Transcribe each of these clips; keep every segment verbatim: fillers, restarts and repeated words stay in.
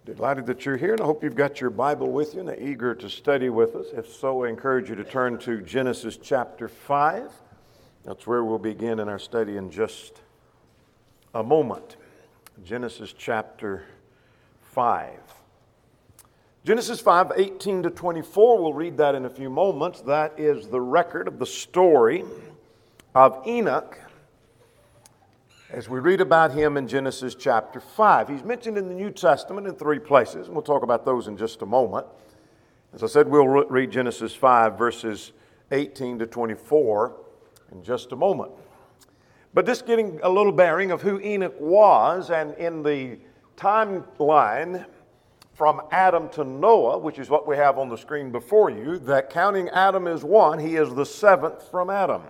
Delighted that you're here, and I hope you've got your Bible with you and are eager to study with us. If so, I encourage you to turn to Genesis chapter five. That's where we'll begin in our study in just a moment. Genesis chapter five. Genesis five, eighteen to twenty-four, we'll read that in a few moments. That is the record of the story of Enoch, as we read about him in Genesis chapter five. He's mentioned in the New Testament in three places, and we'll talk about those in just a moment. As I said, we'll re- read Genesis five, verses eighteen to twenty-four in just a moment. But just getting a little bearing of who Enoch was, and in the timeline from Adam to Noah, which is what we have on the screen before you, that counting Adam as one, he is the seventh from Adam.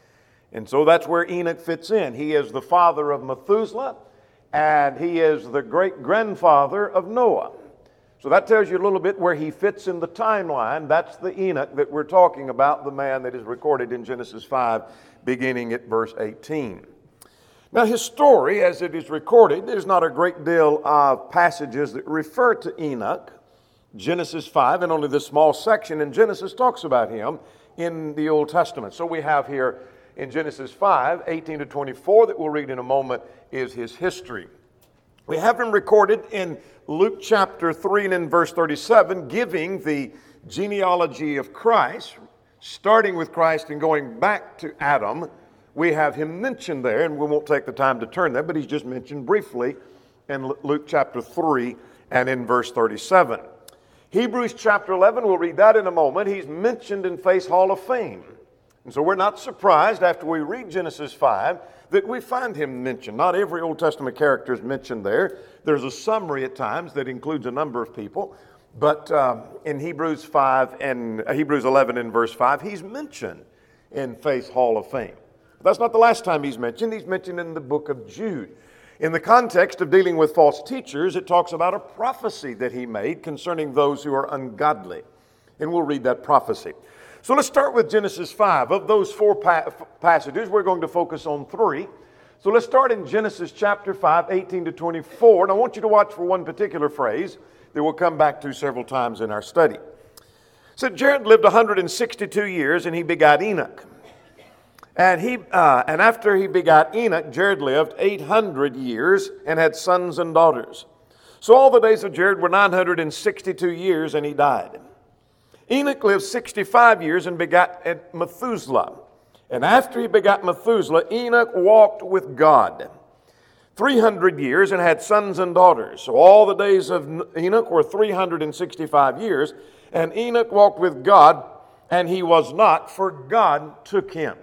And so that's where Enoch fits in. He is the father of Methuselah, and he is the great-grandfather of Noah. So that tells you a little bit where he fits in the timeline. That's the Enoch that we're talking about, the man that is recorded in Genesis five, beginning at verse eighteen. Now his story, as it is recorded, there's not a great deal of passages that refer to Enoch. Genesis five, and only this small section in Genesis talks about him in the Old Testament. So we have here in Genesis five, eighteen to twenty-four, that we'll read in a moment, is his history. We have him recorded in Luke chapter three and in verse thirty-seven, giving the genealogy of Christ, starting with Christ and going back to Adam. We have him mentioned there, and we won't take the time to turn there, but he's just mentioned briefly in Luke chapter three and in verse thirty-seven. Hebrews chapter eleven, we'll read that in a moment. He's mentioned in Faith's Hall of Fame. And so we're not surprised after we read Genesis five that we find him mentioned. Not every Old Testament character is mentioned there. There's a summary at times that includes a number of people. But um, in Hebrews five and uh, Hebrews eleven and verse five, he's mentioned in Faith's Hall of Fame. That's not the last time he's mentioned. He's mentioned in the book of Jude. In the context of dealing with false teachers, it talks about a prophecy that he made concerning those who are ungodly. And we'll read that prophecy. So let's start with Genesis five. Of those four pa- passages, we're going to focus on three. So let's start in Genesis chapter five, eighteen to twenty-four. And I want you to watch for one particular phrase that we'll come back to several times in our study. So Jared lived one hundred sixty-two years, and he begot Enoch. And he, uh, and after he begot Enoch, Jared lived eight hundred years and had sons and daughters. So all the days of Jared were nine hundred sixty-two years, and he died. Enoch lived sixty-five years and begot Methuselah. And after he begot Methuselah, Enoch walked with God three hundred years and had sons and daughters. So all the days of Enoch were three hundred sixty-five years. And Enoch walked with God, and he was not, for God took him.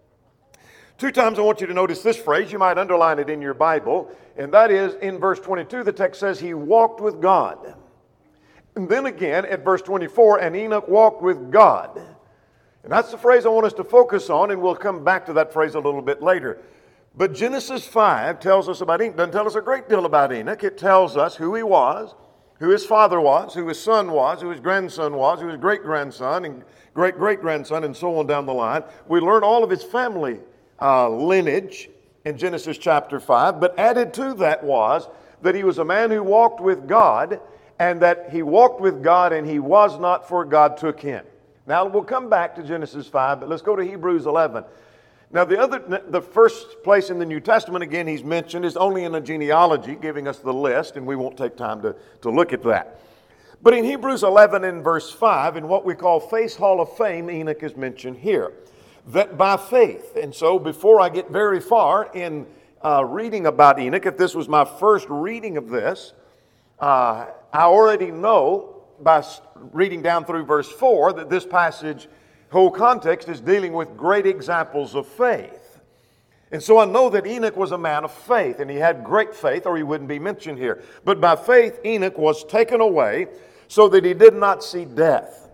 Two times I want you to notice this phrase. You might underline it in your Bible. And that is in verse twenty-two, the text says he walked with God. And then again at verse twenty-four, and Enoch walked with God. And that's the phrase I want us to focus on, and we'll come back to that phrase a little bit later. But Genesis five tells us about Enoch. Doesn't tell us a great deal about Enoch. It tells us who he was, who his father was, who his son was, who his grandson was, who his great-grandson and great-great-grandson, and so on down the line. We learn all of his family uh, lineage in Genesis chapter five. But added to that was that he was a man who walked with God, and that he walked with God and he was not, for God took him. Now we'll come back to Genesis five, but let's go to Hebrews eleven. Now the other, the first place in the New Testament, again, he's mentioned is only in a genealogy, giving us the list, and we won't take time to, to look at that. But in Hebrews eleven and verse five, in what we call Faith's Hall of Fame, Enoch is mentioned here. That by faith, and so before I get very far in uh, reading about Enoch, if this was my first reading of this, uh, I already know by reading down through verse four that this passage, whole context, is dealing with great examples of faith. And so I know that Enoch was a man of faith, and he had great faith, or he wouldn't be mentioned here. But by faith, Enoch was taken away so that he did not see death,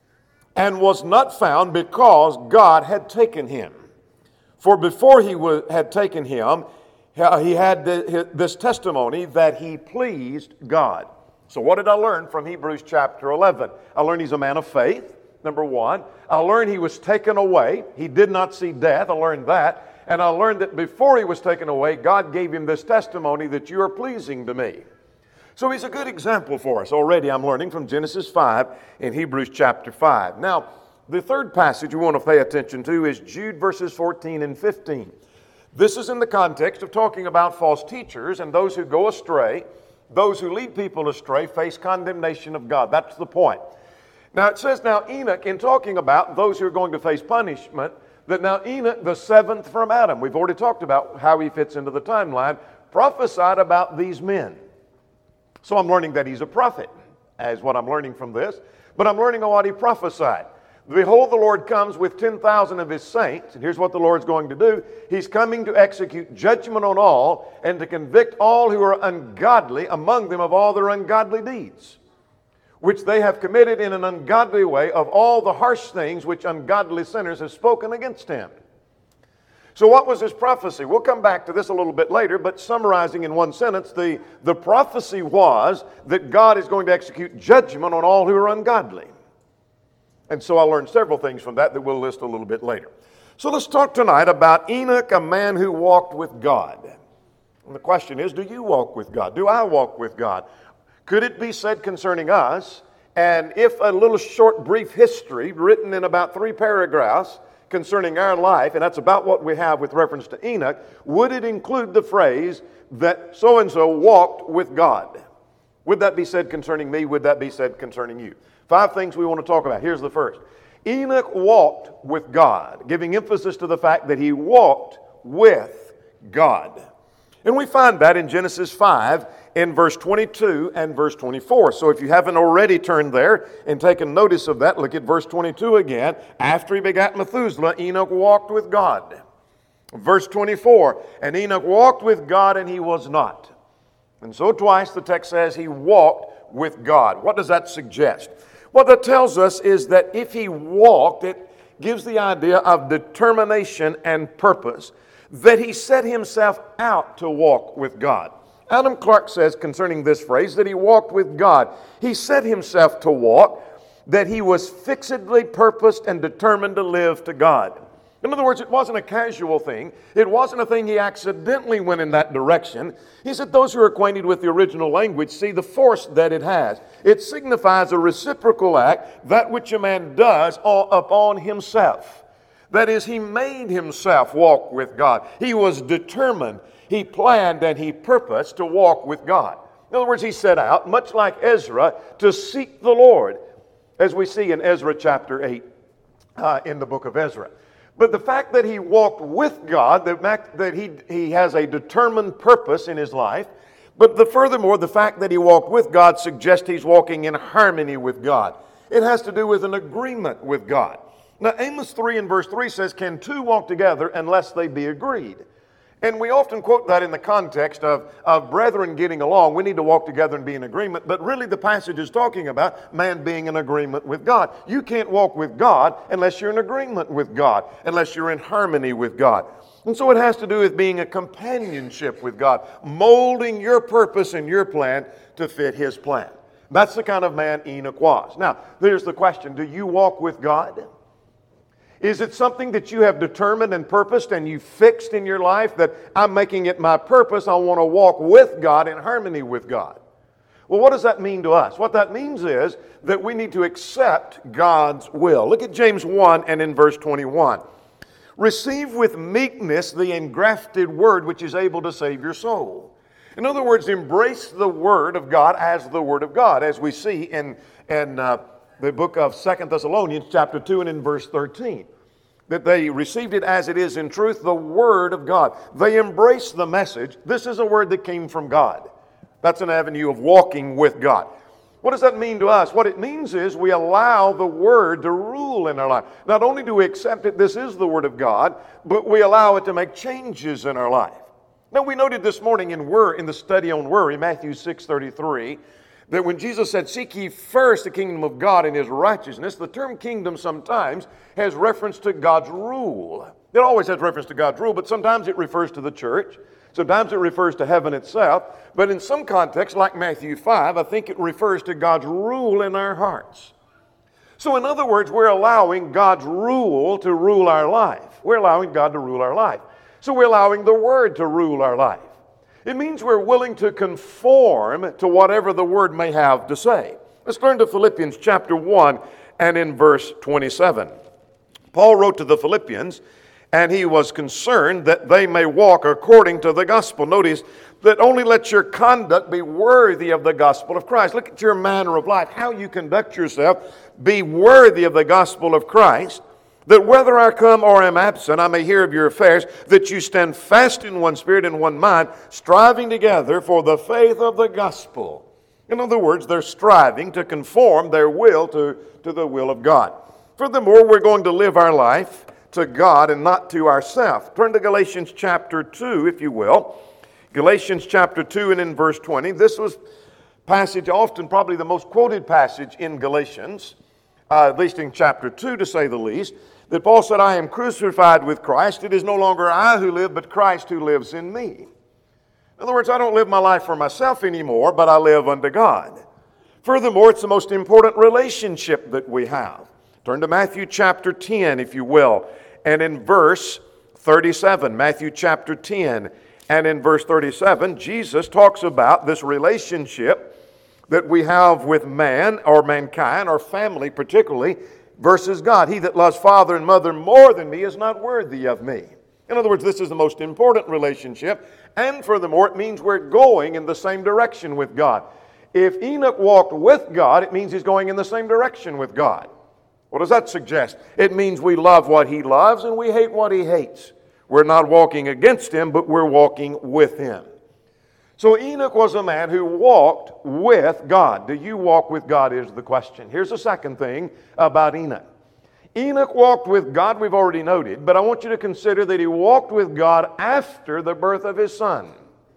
and was not found because God had taken him. For before he had taken him, he had this testimony that he pleased God. So what did I learn from Hebrews chapter eleven? I learned he's a man of faith, number one. I learned he was taken away. He did not see death. I learned that. And I learned that before he was taken away, God gave him this testimony that you are pleasing to me. So he's a good example for us. Already I'm learning from Genesis five and Hebrews chapter five. Now, the third passage we want to pay attention to is Jude verses fourteen and fifteen. This is in the context of talking about false teachers and those who go astray. Those who lead people astray face condemnation of God. That's the point. Now it says, now Enoch, in talking about those who are going to face punishment, that now Enoch, the seventh from Adam, we've already talked about how he fits into the timeline, prophesied about these men. So I'm learning that he's a prophet, as what I'm learning from this. But I'm learning on what he prophesied. Behold, the Lord comes with ten thousand of his saints, and here's what the Lord's going to do. He's coming to execute judgment on all, and to convict all who are ungodly among them of all their ungodly deeds, which they have committed in an ungodly way, of all the harsh things which ungodly sinners have spoken against him. So what was his prophecy? We'll come back to this a little bit later, but summarizing in one sentence, the, the prophecy was that God is going to execute judgment on all who are ungodly. And so I learned several things from that that we'll list a little bit later. So let's talk tonight about Enoch, a man who walked with God. And the question is, do you walk with God? Do I walk with God? Could it be said concerning us, and if a little short brief history written in about three paragraphs concerning our life, and that's about what we have with reference to Enoch, would it include the phrase that so-and-so walked with God? Would that be said concerning me? Would that be said concerning you? Five things we want to talk about. Here's the first. Enoch walked with God, giving emphasis to the fact that he walked with God. And we find that in Genesis five in verse twenty-two and verse twenty-four. So if you haven't already turned there and taken notice of that, look at verse twenty-two again. After he begat Methuselah, Enoch walked with God. Verse twenty-four, and Enoch walked with God and he was not. And so twice the text says he walked with God. What does that suggest? What that tells us is that if he walked, it gives the idea of determination and purpose, that he set himself out to walk with God. Adam Clarke says concerning this phrase that he walked with God. He set himself to walk, that he was fixedly purposed and determined to live to God. In other words, it wasn't a casual thing. It wasn't a thing he accidentally went in that direction. He said those who are acquainted with the original language see the force that it has. It signifies a reciprocal act, that which a man does upon himself. That is, he made himself walk with God. He was determined, he planned, and he purposed to walk with God. In other words, he set out, much like Ezra, to seek the Lord, as we see in Ezra chapter eight uh, in the book of Ezra. But the fact that he walked with God, the fact that he, he has a determined purpose in his life, but the, furthermore, the fact that he walked with God suggests he's walking in harmony with God. It has to do with an agreement with God. Now, Amos three and verse three says, can two walk together unless they be agreed? And we often quote that in the context of, of brethren getting along. We need to walk together and be in agreement. But really the passage is talking about man being in agreement with God. You can't walk with God unless you're in agreement with God, unless you're in harmony with God. And so it has to do with being a companionship with God, molding your purpose and your plan to fit His plan. That's the kind of man Enoch was. Now, there's the question, do you walk with God? Is it something that you have determined and purposed and you fixed in your life that I'm making it my purpose, I want to walk with God in harmony with God? Well, what does that mean to us? What that means is that we need to accept God's will. Look at James one and in verse twenty-one. Receive with meekness the engrafted word which is able to save your soul. In other words, embrace the word of God as the word of God, as we see in, in uh, the book of Second Thessalonians chapter two and in verse thirteen. That they received it as it is in truth, the word of God. They embraced the message. This is a word that came from God. That's an avenue of walking with God. What does that mean to us? What it means is we allow the word to rule in our life. Not only do we accept it, this is the word of God, but we allow it to make changes in our life. Now, we noted this morning in worry, in the study on worry, Matthew six thirty-three, that when Jesus said, seek ye first the kingdom of God and His righteousness, the term kingdom sometimes has reference to God's rule. It always has reference to God's rule, but sometimes it refers to the church. Sometimes it refers to heaven itself. But in some contexts, like Matthew five, I think it refers to God's rule in our hearts. So in other words, we're allowing God's rule to rule our life. We're allowing God to rule our life. So we're allowing the Word to rule our life. It means we're willing to conform to whatever the Word may have to say. Let's turn to Philippians chapter one and in verse twenty-seven. Paul wrote to the Philippians, and he was concerned that they may walk according to the gospel. Notice that only let your conduct be worthy of the gospel of Christ. Look at your manner of life, how you conduct yourself. Be worthy of the gospel of Christ, that whether I come or am absent, I may hear of your affairs, that you stand fast in one spirit and one mind, striving together for the faith of the gospel. In other words, they're striving to conform their will to, to the will of God. Furthermore, we're going to live our life to God and not to ourselves. Turn to Galatians chapter two, if you will. Galatians chapter two and in verse twenty. This was passage, often probably the most quoted passage in Galatians, uh, at least in chapter two to say the least, that Paul said, I am crucified with Christ. It is no longer I who live, but Christ who lives in me. In other words, I don't live my life for myself anymore, but I live unto God. Furthermore, it's the most important relationship that we have. Turn to Matthew chapter ten, if you will, and in verse thirty-seven. Matthew chapter ten and in verse thirty-seven, Jesus talks about this relationship that we have with man or mankind or family particularly versus God. He that loves father and mother more than me is not worthy of me. In other words, this is the most important relationship, and furthermore, it means we're going in the same direction with God. If Enoch walked with God, it means he's going in the same direction with God. What does that suggest? It means we love what he loves and we hate what he hates. We're not walking against him, but we're walking with him. So Enoch was a man who walked with God. Do you walk with God is the question. Here's the second thing about Enoch. Enoch walked with God, we've already noted, but I want you to consider that he walked with God after the birth of his son.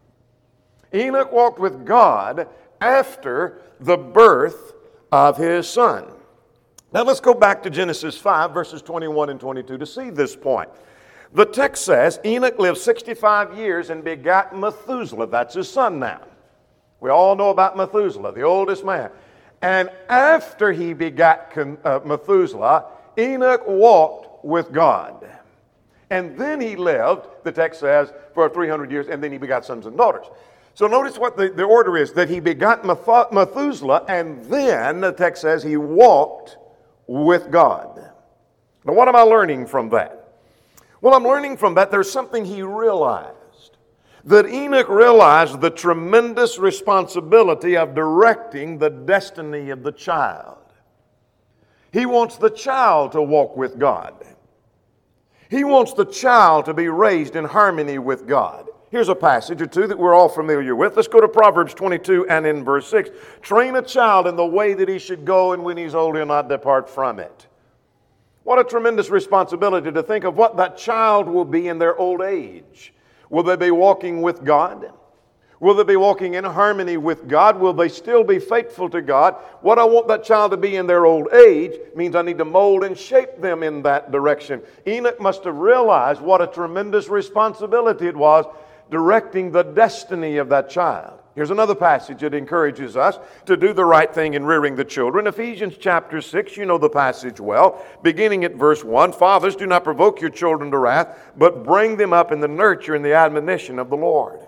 Enoch walked with God after the birth of his son. Now let's go back to Genesis five, verses twenty-one and twenty-two to see this point. The text says, Enoch lived sixty-five years and begat Methuselah. That's his son now. We all know about Methuselah, the oldest man. And after he begat Methuselah, Enoch walked with God. And then he lived, the text says, for three hundred years, and then he begot sons and daughters. So notice what the, the order is, that he begot Methuselah, and then the text says he walked with God. Now what am I learning from that? Well, I'm learning from that there's something he realized. That Enoch realized the tremendous responsibility of directing the destiny of the child. He wants the child to walk with God. He wants the child to be raised in harmony with God. Here's a passage or two that we're all familiar with. Let's go to Proverbs twenty-two and in verse six. Train a child in the way that he should go, and when he's old, he'll not depart from it. What a tremendous responsibility to think of what that child will be in their old age. Will they be walking with God? Will they be walking in harmony with God? Will they still be faithful to God? What I want that child to be in their old age means I need to mold and shape them in that direction. Enoch must have realized what a tremendous responsibility it was directing the destiny of that child. Here's another passage that encourages us to do the right thing in rearing the children. Ephesians chapter six, you know the passage well. Beginning at verse one, Fathers, do not provoke your children to wrath, but bring them up in the nurture and the admonition of the Lord.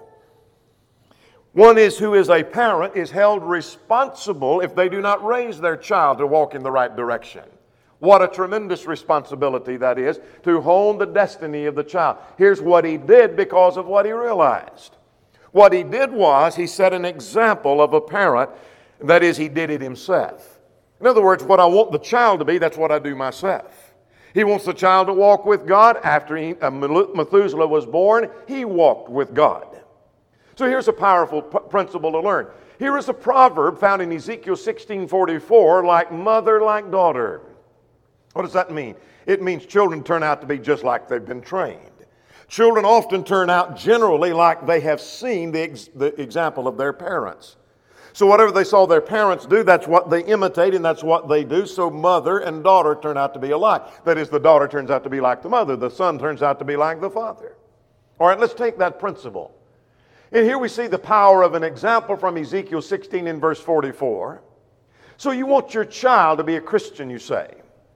One is who is a parent is held responsible if they do not raise their child to walk in the right direction. What a tremendous responsibility that is to hone the destiny of the child. Here's what he did because of what he realized. What he did was he set an example of a parent. That is, he did it himself. In other words, what I want the child to be, that's what I do myself. He wants the child to walk with God. After he, uh, Methuselah was born, he walked with God. So here's a powerful p- principle to learn. Here is a proverb found in Ezekiel sixteen forty-four, like mother, like daughter. What does that mean? It means children turn out to be just like they've been trained. Children often turn out generally like they have seen the, ex- the example of their parents. So whatever they saw their parents do, that's what they imitate and that's what they do. So mother and daughter turn out to be alike. That is, the daughter turns out to be like the mother. The son turns out to be like the father. All right, let's take that principle. And here we see the power of an example from Ezekiel sixteen in verse forty-four. So you want your child to be a Christian, you say.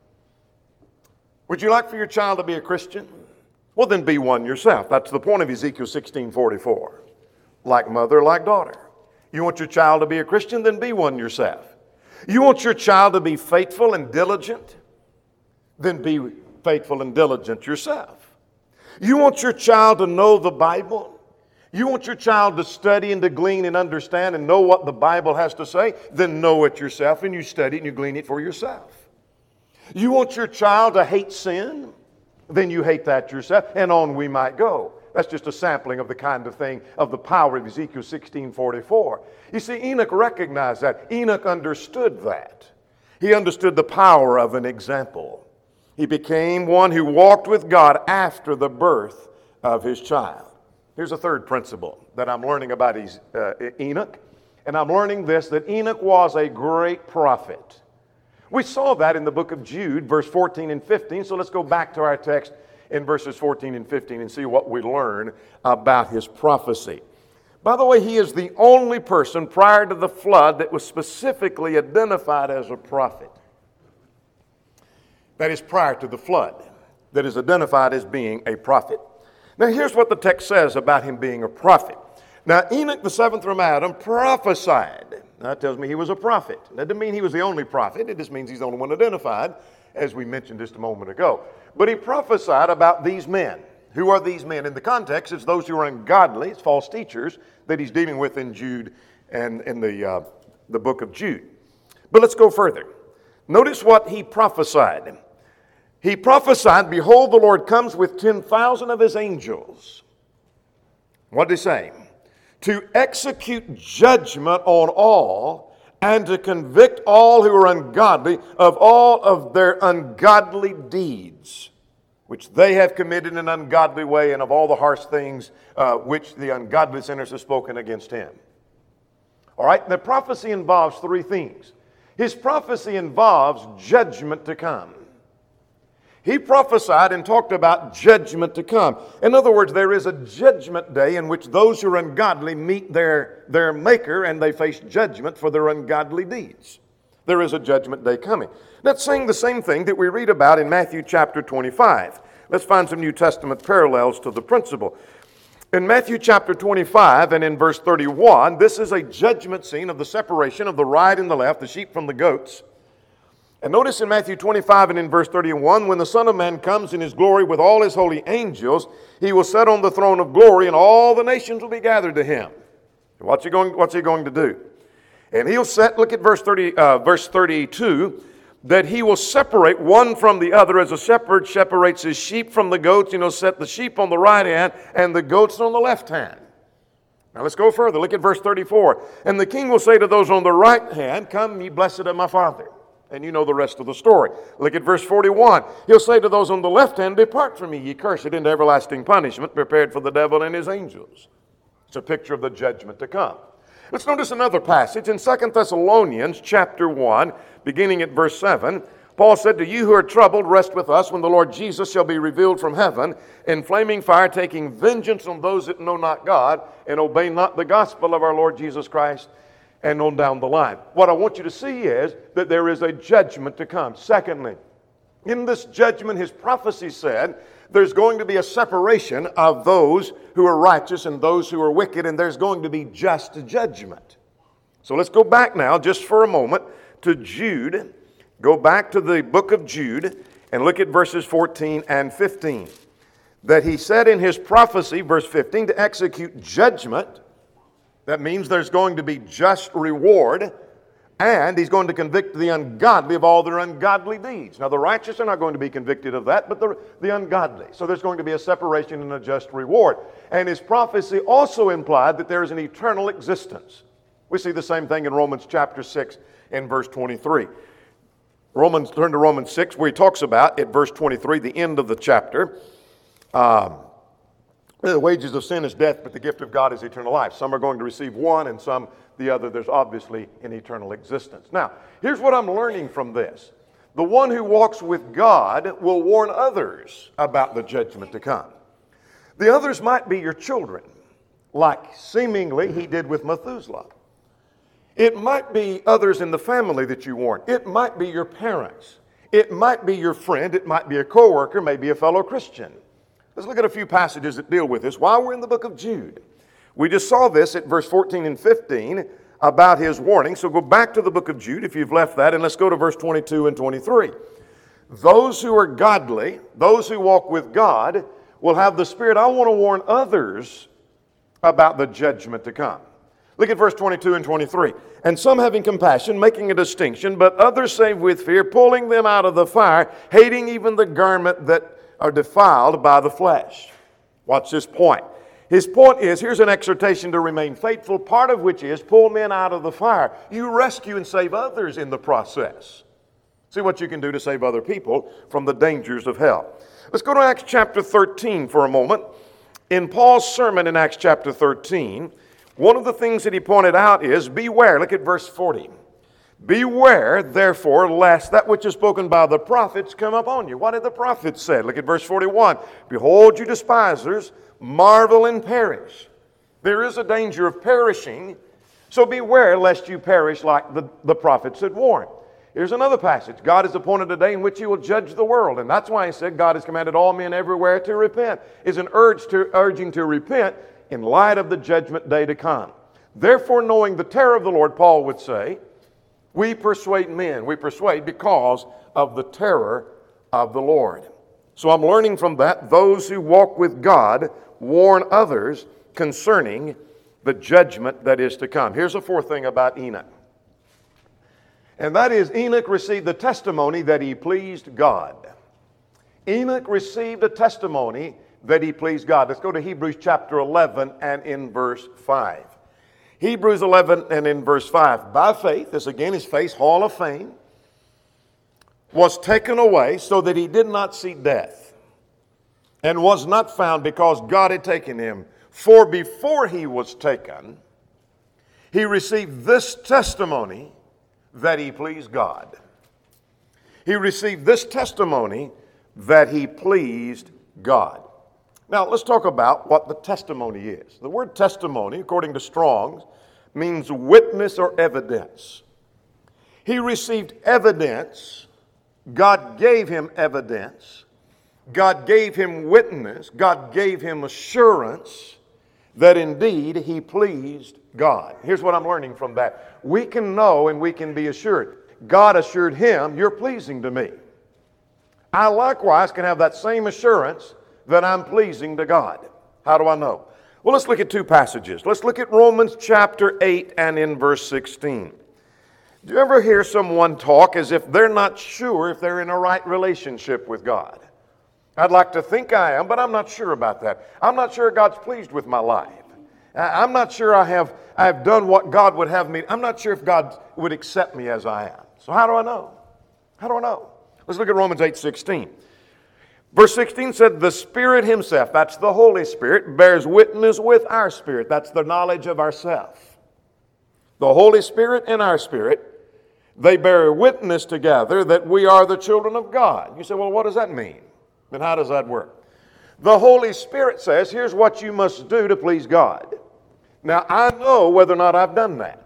Would you like for your child to be a Christian? Well, then be one yourself. That's the point of Ezekiel sixteen forty-four. like mother, like daughter. You want your child to be a Christian? Then be one yourself. You want your child to be faithful and diligent? Then be faithful and diligent yourself. You want your child to know the Bible? You want your child to study and to glean and understand and know what the Bible has to say? Then know it yourself, and you study it and you glean it for yourself. You want your child to hate sin? Then you hate that yourself, and on we might go. That's just a sampling of the kind of thing, of the power of Ezekiel sixteen forty-four. You see, Enoch recognized that. Enoch understood that. He understood the power of an example. He became one who walked with God after the birth of his child. Here's a third principle that I'm learning about uh, Enoch. And I'm learning this, that Enoch was a great prophet. We saw that in the book of Jude, verse fourteen and fifteen. So let's go back to our text in verses fourteen and fifteen and see what we learn about his prophecy. By the way, he is the only person prior to the flood that was specifically identified as a prophet. That is, prior to the flood, that is identified as being a prophet. Now, here's what the text says about him being a prophet. Now, Enoch, the seventh from Adam, prophesied. Now, that tells me he was a prophet. That doesn't mean he was the only prophet. It just means he's the only one identified, as we mentioned just a moment ago. But he prophesied about these men. Who are these men? In the context, it's those who are ungodly. It's false teachers that he's dealing with in Jude and in the, uh, the book of Jude. But let's go further. Notice what he prophesied. He prophesied, behold, the Lord comes with ten thousand of his angels. What did he say? To execute judgment on all and to convict all who are ungodly of all of their ungodly deeds, which they have committed in an ungodly way, and of all the harsh things uh, which the ungodly sinners have spoken against him. All right, the prophecy involves three things. His prophecy involves judgment to come. He prophesied and talked about judgment to come. In other words, there is a judgment day in which those who are ungodly meet their, their Maker and they face judgment for their ungodly deeds. There is a judgment day coming. That's saying the same thing that we read about in Matthew chapter twenty-five. Let's find some New Testament parallels to the principle. In Matthew chapter twenty-five and in verse thirty-one, this is a judgment scene of the separation of the right and the left, the sheep from the goats. And notice in Matthew twenty-five and in verse thirty-one, when the Son of Man comes in his glory with all his holy angels, he will sit on the throne of glory, and all the nations will be gathered to him. What's he going, what's he going to do? And he'll set, look at verse thirty, uh, verse thirty-two, that he will separate one from the other as a shepherd separates his sheep from the goats. You know, set the sheep on the right hand and the goats on the left hand. Now let's go further. Look at verse thirty-four. And the king will say to those on the right hand, come, ye blessed of my Father. And you know the rest of the story. Look at verse forty-one. He'll say to those on the left hand, depart from me, ye cursed, into everlasting punishment prepared for the devil and his angels. It's a picture of the judgment to come. Let's notice another passage in Second Thessalonians chapter one, beginning at verse seven. Paul said, to you who are troubled, rest with us when the Lord Jesus shall be revealed from heaven in flaming fire, taking vengeance on those that know not God and obey not the gospel of our Lord Jesus Christ, and on down the line. What I want you to see is that there is a judgment to come. Secondly, in this judgment, his prophecy said, there's going to be a separation of those who are righteous and those who are wicked, and there's going to be just judgment. So let's go back now, just for a moment, to Jude. Go back to the book of Jude and look at verses fourteen and fifteen. That he said in his prophecy, verse fifteen, to execute judgment. That means there's going to be just reward, and he's going to convict the ungodly of all their ungodly deeds. Now, the righteous are not going to be convicted of that, but the, the ungodly. So there's going to be a separation and a just reward. And his prophecy also implied that there is an eternal existence. We see the same thing in Romans chapter six and verse twenty-three. Romans, turn to Romans six, where he talks about, at verse twenty-three, the end of the chapter, um, the wages of sin is death, but the gift of God is eternal life. Some are going to receive one, and some the other. There's obviously an eternal existence. Now, here's what I'm learning from this. The one who walks with God will warn others about the judgment to come. The others might be your children, like seemingly he did with Methuselah. It might be others in the family that you warn. It might be your parents. It might be your friend. It might be a coworker, maybe a fellow Christian. Let's look at a few passages that deal with this while we're in the book of Jude. We just saw this at verse fourteen and fifteen about his warning. So go back to the book of Jude if you've left that, and let's go to verse twenty-two and twenty-three. Those who are godly, those who walk with God, will have the Spirit. I want to warn others about the judgment to come. Look at verse twenty-two and twenty-three. And some having compassion, making a distinction, but others save with fear, pulling them out of the fire, hating even the garment that are defiled by the flesh. Watch this point. His point is, here's an exhortation to remain faithful, part of which is pull men out of the fire. You rescue and save others in the process. See what you can do to save other people from the dangers of hell. Let's go to Acts chapter thirteen for a moment. In Paul's sermon in Acts chapter thirteen, one of the things that he pointed out is, beware. Look at verse forty. Beware, therefore, lest that which is spoken by the prophets come upon you. What did the prophets say? Look at verse forty-one. Behold, you despisers, marvel and perish. There is a danger of perishing, so beware lest you perish like the, the prophets had warned. Here's another passage. God has appointed a day in which he will judge the world. And that's why he said God has commanded all men everywhere to repent. Is an urge to, urging to repent in light of the judgment day to come. Therefore, knowing the terror of the Lord, Paul would say, we persuade men. We persuade because of the terror of the Lord. So I'm learning from that, those who walk with God warn others concerning the judgment that is to come. Here's a fourth thing about Enoch. And that is, Enoch received the testimony that he pleased God. Enoch received a testimony that he pleased God. Let's go to Hebrews chapter eleven and in verse five. Hebrews eleven and in verse five. By faith, this again is Faith's hall of fame, was taken away so that he did not see death, and was not found because God had taken him. For before he was taken, he received this testimony that he pleased God. He received this testimony that he pleased God. Now, let's talk about what the testimony is. The word testimony, according to Strong's, means witness or evidence. He received evidence. God gave him evidence. God gave him witness. God gave him assurance that indeed he pleased God. Here's what I'm learning from that. We can know and we can be assured. God assured him, you're pleasing to me. I likewise can have that same assurance that I'm pleasing to God. How do I know? Well, let's look at two passages. Let's look at Romans chapter eight and in verse sixteen. Do you ever hear someone talk as if they're not sure if they're in a right relationship with God? I'd like to think I am, but I'm not sure about that. I'm not sure God's pleased with my life. I'm not sure I have, I have done what God would have me. I'm not sure if God would accept me as I am. So how do I know? How do I know? Let's look at Romans eight sixteen. Verse sixteen said, the Spirit himself, that's the Holy Spirit, bears witness with our spirit. That's the knowledge of ourself. The Holy Spirit and our spirit, they bear witness together that we are the children of God. You say, well, what does that mean? And how does that work? The Holy Spirit says, here's what you must do to please God. Now, I know whether or not I've done that.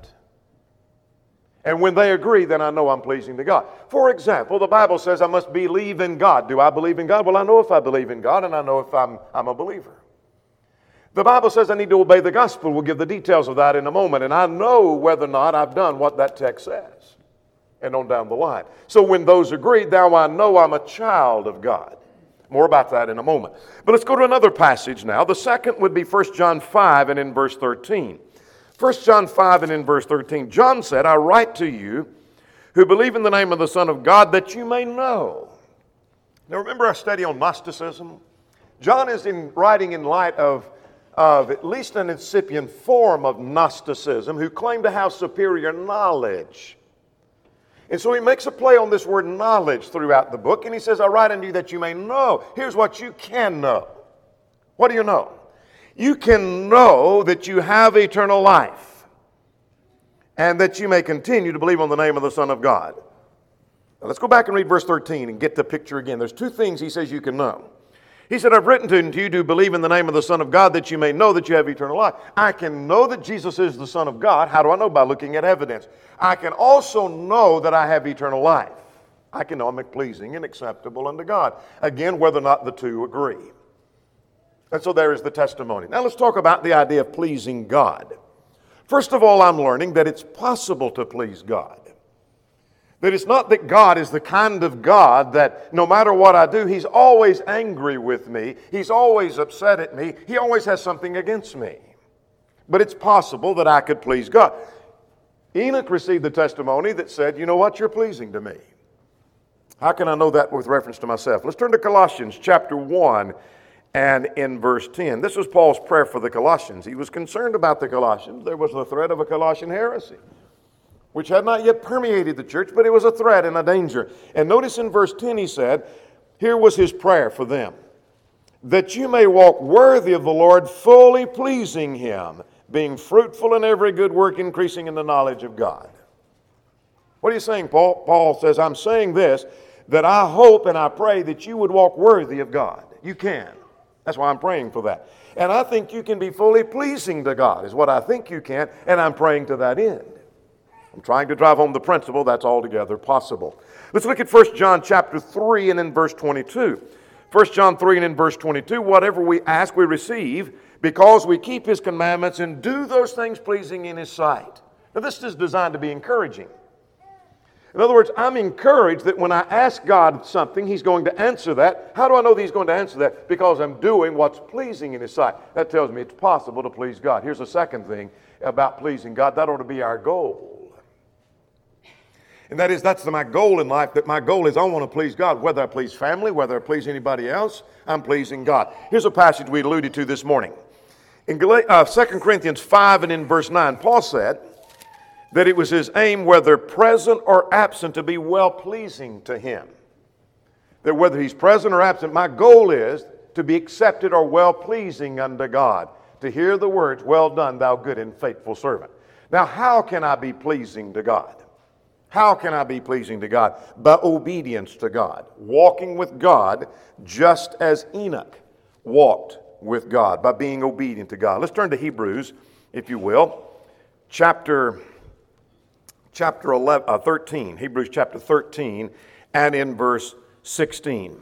And when they agree, then I know I'm pleasing to God. For example, the Bible says I must believe in God. Do I believe in God? Well, I know if I believe in God, and I know if I'm, I'm a believer. The Bible says I need to obey the gospel. We'll give the details of that in a moment. And I know whether or not I've done what that text says. And on down the line. So when those agree, now I know I'm a child of God. More about that in a moment. But let's go to another passage now. The second would be First John five and in verse thirteen. First John five and in verse thirteen. John said, I write to you who believe in the name of the Son of God that you may know. Now remember our study on Gnosticism? John is in writing in light of, of at least an incipient form of Gnosticism who claim to have superior knowledge. And so he makes a play on this word knowledge throughout the book, and he says, I write unto you that you may know. Here's what you can know. What do you know? You can know that you have eternal life, and that you may continue to believe on the name of the Son of God. Now let's go back and read verse thirteen and get the picture again. There's two things he says you can know. He said, I've written to you to believe in the name of the Son of God that you may know that you have eternal life. I can know that Jesus is the Son of God. How do I know? By looking at evidence. I can also know that I have eternal life. I can know I'm pleasing and acceptable unto God. Again, whether or not the two agree. And so there is the testimony. Now let's talk about the idea of pleasing God. First of all, I'm learning that it's possible to please God. That it's not that God is the kind of God that no matter what I do, He's always angry with me. He's always upset at me. He always has something against me. But it's possible that I could please God. Enoch received the testimony that said, you know what, you're pleasing to me. How can I know that with reference to myself? Let's turn to Colossians chapter one and in verse ten. This was Paul's prayer for the Colossians. He was concerned about the Colossians. There was the threat of a Colossian heresy, which had not yet permeated the church, but it was a threat and a danger. And notice in verse ten he said, here was his prayer for them, that you may walk worthy of the Lord, fully pleasing Him, being fruitful in every good work, increasing in the knowledge of God. What are you saying, Paul? Paul says, I'm saying this, that I hope and I pray that you would walk worthy of God. You can. That's why I'm praying for that. And I think you can be fully pleasing to God, is what I think you can, and I'm praying to that end. I'm trying to drive home the principle that's altogether possible. Let's look at First John chapter three and in verse twenty-two. First John three and in verse twenty-two, whatever we ask we receive, because we keep His commandments and do those things pleasing in His sight. Now this is designed to be encouraging. In other words, I'm encouraged that when I ask God something, He's going to answer that. How do I know that He's going to answer that? Because I'm doing what's pleasing in His sight. That tells me it's possible to please God. Here's the second thing about pleasing God. That ought to be our goal. And that is, that's my goal in life, that my goal is I want to please God. Whether I please family, whether I please anybody else, I'm pleasing God. Here's a passage we alluded to this morning. In uh, Second Corinthians five and in verse nine, Paul said that it was his aim, whether present or absent, to be well-pleasing to Him. That whether He's present or absent, my goal is to be accepted or well-pleasing unto God. To hear the words, well done, thou good and faithful servant. Now, how can I be pleasing to God? How can I be pleasing to God? By obedience to God. Walking with God just as Enoch walked with God, by being obedient to God. Let's turn to Hebrews, if you will. Chapter, chapter eleven, uh, thirteen. Hebrews chapter thirteen and in verse sixteen.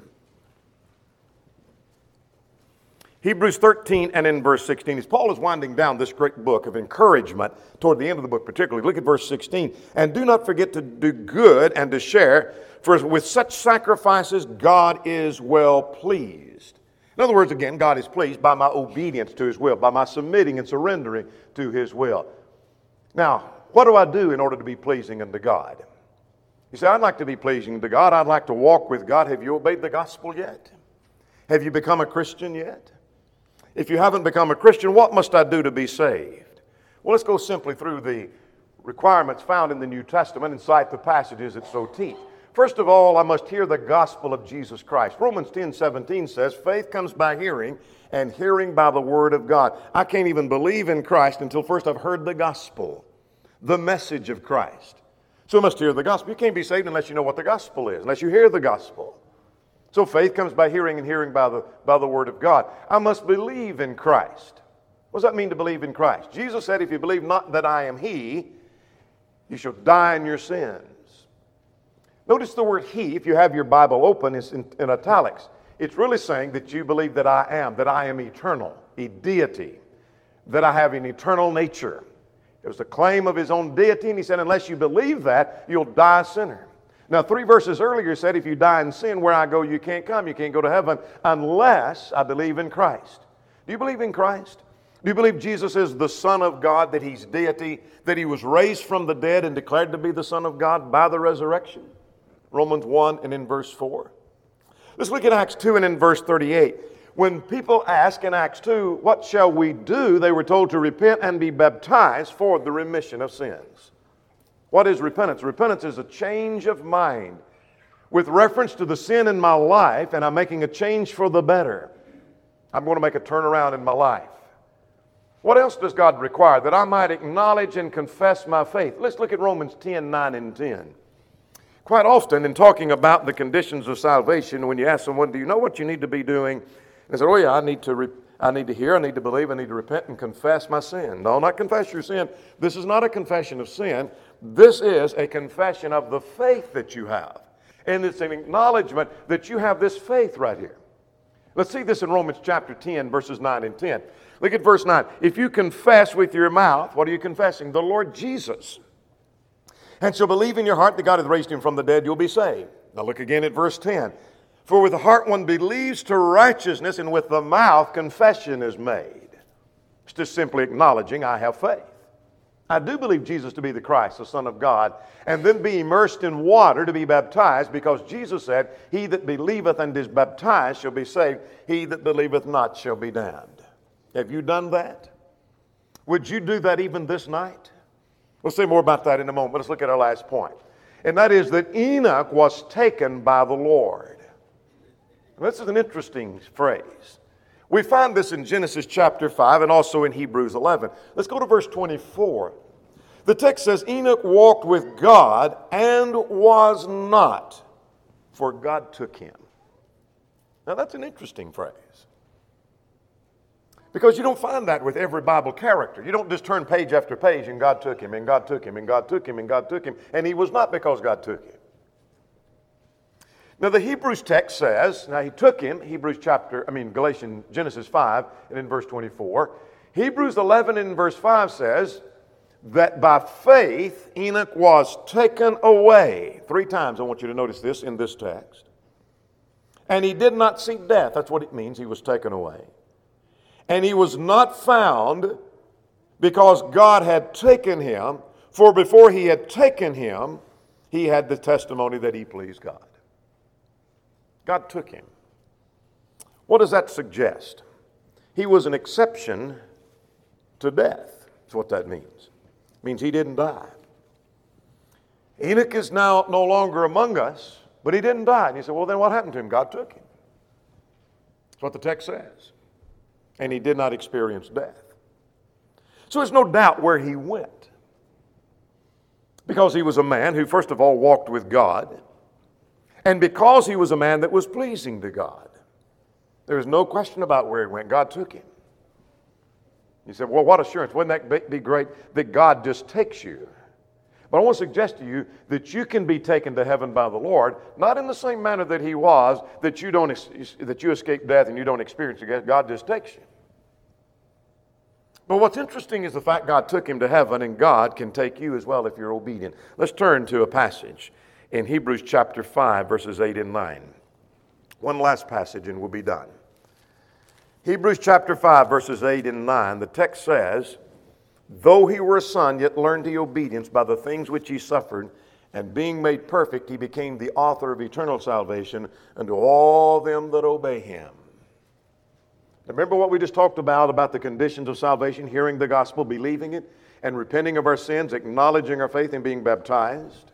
Hebrews thirteen and in verse sixteen. As Paul is winding down this great book of encouragement, toward the end of the book particularly, look at verse sixteen. And do not forget to do good and to share, for with such sacrifices God is well pleased. In other words, again, God is pleased by my obedience to His will, by my submitting and surrendering to His will. Now, what do I do in order to be pleasing unto God? You say, I'd like to be pleasing to God. I'd like to walk with God. Have you obeyed the gospel yet? Have you become a Christian yet? If you haven't become a Christian, what must I do to be saved? Well, let's go simply through the requirements found in the New Testament and cite the passages that so teach. First of all, I must hear the gospel of Jesus Christ. Romans ten seventeen says, faith comes by hearing, and hearing by the word of God. I can't even believe in Christ until first I've heard the gospel, the message of Christ. So I must hear the gospel. You can't be saved unless you know what the gospel is, unless you hear the gospel. So faith comes by hearing, and hearing by the, by the word of God. I must believe in Christ. What does that mean to believe in Christ? Jesus said, if you believe not that I am He, you shall die in your sins. Notice the word He, if you have your Bible open, is in, in italics. It's really saying that you believe that I am, that I am eternal, a deity, that I have an eternal nature. It was the claim of His own deity, and He said, unless you believe that, you'll die a sinner. Now, three verses earlier said, if you die in sin, where I go, you can't come. You can't go to heaven unless I believe in Christ. Do you believe in Christ? Do you believe Jesus is the Son of God, that He's deity, that He was raised from the dead and declared to be the Son of God by the resurrection? Romans one and in verse four. Let's look at Acts two and in verse thirty-eight. When people ask in Acts two, what shall we do? They were told to repent and be baptized for the remission of sins. What is repentance? Repentance is a change of mind with reference to the sin in my life, and I'm making a change for the better. I'm going to make a turnaround in my life. What else does God require? That I might acknowledge and confess my faith. Let's look at Romans ten, nine and ten. Quite often in talking about the conditions of salvation, when you ask someone, do you know what you need to be doing? They say, oh yeah, I need to re- I need to hear, I need to believe, I need to repent and confess my sin. No, not confess your sin. This is not a confession of sin. This is a confession of the faith that you have. And it's an acknowledgement that you have this faith right here. Let's see this in Romans chapter ten, verses nine and ten. Look at verse nine. If you confess with your mouth, what are you confessing? The Lord Jesus. And shall believe in your heart that God hath raised him from the dead, you'll be saved. Now look again at verse ten. For with the heart one believes to righteousness, and with the mouth confession is made. It's just simply acknowledging I have faith. I do believe Jesus to be the Christ, the Son of God, and then be immersed in water to be baptized, because Jesus said, he that believeth and is baptized shall be saved. He that believeth not shall be damned. Have you done that? Would you do that even this night? We'll say more about that in a moment. Let's look at our last point. And that is that Enoch was taken by the Lord. And this is an interesting phrase. We find this in Genesis chapter five and also in Hebrews eleven. Let's go to verse twenty-four. The text says, Enoch walked with God and was not, for God took him. Now that's an interesting phrase. Because you don't find that with every Bible character. You don't just turn page after page and God took him, and God took him, and God took him, and God took him, and he was not because God took him. Now the Hebrews text says, now he took him, Hebrews chapter, I mean Galatians, Genesis five, and in verse twenty-four. Hebrews eleven and verse five says that by faith Enoch was taken away. Three times I want you to notice this in this text. And he did not see death. That's what it means, he was taken away. And he was not found because God had taken him, for before he had taken him, he had the testimony that he pleased God. God took him. What does that suggest? He was an exception to death. That's what that means. It means he didn't die. Enoch is now no longer among us, but he didn't die. And you say, well, then what happened to him? God took him. That's what the text says. And he did not experience death. So there's no doubt where he went. Because he was a man who, first of all, walked with God. And because he was a man that was pleasing to God. There is no question about where he went. God took him. You said, well, what assurance? Wouldn't that be great that God just takes you? But I want to suggest to you that you can be taken to heaven by the Lord, not in the same manner that he was, that you don't that you escape death and you don't experience it. God just takes you. But what's interesting is the fact God took him to heaven, and God can take you as well if you're obedient. Let's turn to a passage in Hebrews chapter five, verses eight and nine. One last passage and we'll be done. Hebrews chapter five, verses eight and nine, the text says, though he were a son, yet learned he obedience by the things which he suffered, and being made perfect, he became the author of eternal salvation unto all them that obey him. Remember what we just talked about, about the conditions of salvation, hearing the gospel, believing it, and repenting of our sins, acknowledging our faith, and being baptized?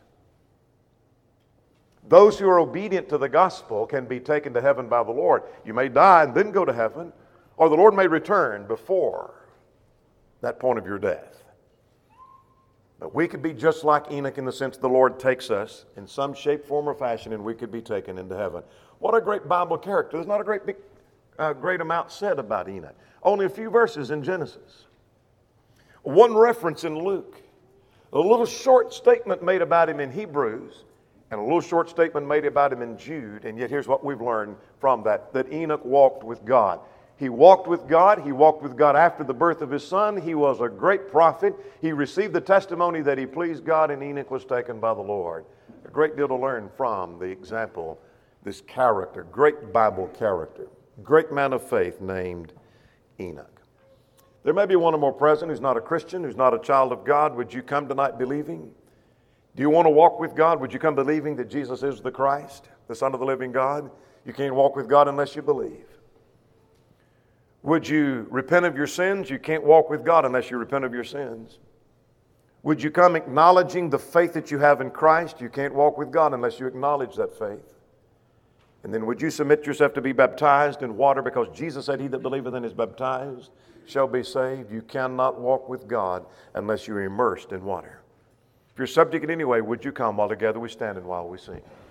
Those who are obedient to the gospel can be taken to heaven by the Lord. You may die and then go to heaven, or the Lord may return before that point of your death. But we could be just like Enoch in the sense the Lord takes us in some shape, form, or fashion, and we could be taken into heaven. What a great Bible character. There's not a great big, uh, great amount said about Enoch. Only a few verses in Genesis. One reference in Luke. A little short statement made about him in Hebrews, and a little short statement made about him in Jude. And yet here's what we've learned from that, that Enoch walked with God. He walked with God. He walked with God after the birth of his son. He was a great prophet. He received the testimony that he pleased God, and Enoch was taken by the Lord. A great deal to learn from the example, this character, great Bible character, great man of faith named Enoch. There may be one or more present who's not a Christian, who's not a child of God. Would you come tonight believing? Do you want to walk with God? Would you come believing that Jesus is the Christ, the Son of the living God? You can't walk with God unless you believe. Would you repent of your sins? You can't walk with God unless you repent of your sins. Would you come acknowledging the faith that you have in Christ? You can't walk with God unless you acknowledge that faith. And then would you submit yourself to be baptized in water, because Jesus said, he that believeth and is baptized shall be saved. You cannot walk with God unless you're immersed in water. If you're subject in any way, would you come while together we stand and while we sing?